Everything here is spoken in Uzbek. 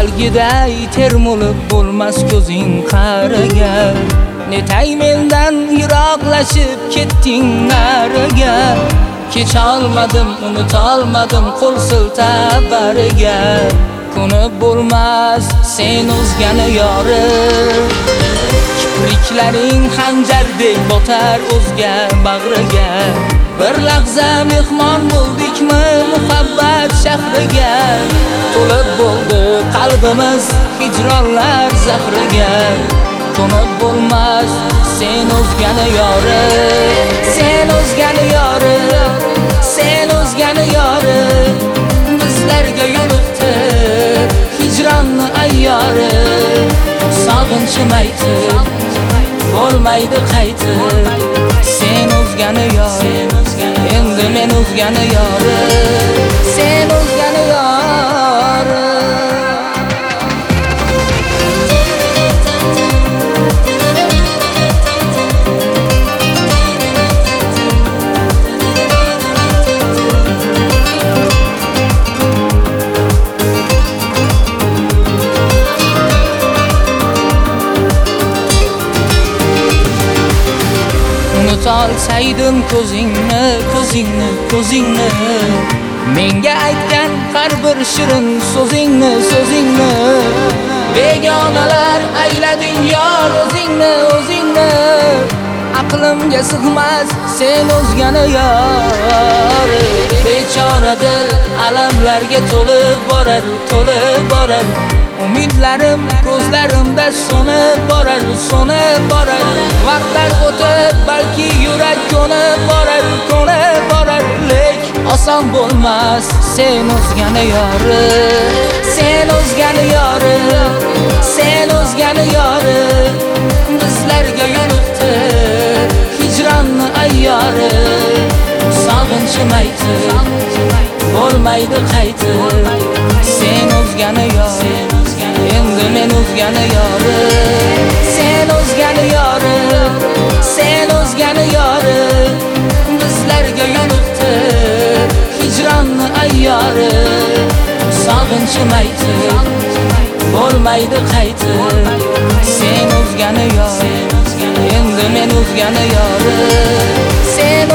avvalgiday termulib bo'lmas ko'zing qariga. Netay mendan yiroqlashib ketding nariga. Kecholmadim, unutolmadim qo'l siltab bariga. Ko'nib bo'lmas sen o'zgani yorim. Kipriklaring xanjardek botar o'zga bag'riga. Bir lahza mehmon bo'ldikmi muhabbat shahriga. To'lib bo'ldi qalbimiz hijronlar zahriga. Ko'nib bo'lmas sen o'zgani yorim. Sen o'zgani yorim. Sen o'zgani yorim. Bizlarga yo'liqdi hijronni ayyori. Sog'inchim aytib bo'lmaydi qaytib. Sen o'zgani yorim. Endi men o'zgani yorim. Sen o'zgani yorim. Unutolsaydim ko'zingni, ko'zingni, ko'zingni. Menga aytgan har bir shirin so'zingni, so'zingni. Begonalar aylading yor o'zingni, o'zingni. Aqlimga sig'mas sen o'zgani yor. Bechora dil alamlarga to'lib borar, to'lib borar. Umidlarim ko'zlarimda so'nib borar, so'nib borar. Vaqtlar o'tib balki yurak ko'nib borar, ko'nib borar. Lek oson bo'lmas sen o'zgani yorim. Sen o'zgani yorim. Sen o'zgani yorim. Bizlarga yo'liqdi hijronni ayyori. Sog'inchim aytib bo'lmaydi qaytib. Sen o'zgani yorim. Endi men o'zgani yorim. Sen o'zgani yorim. Sen o'zgani yorim. Bizlarga yo'liqdi hijronni ayyori. Sog'inchim aytib bo'lmaydi qaytib. Sen o'zgani yorim. Endi men o'zgani yorim. Sen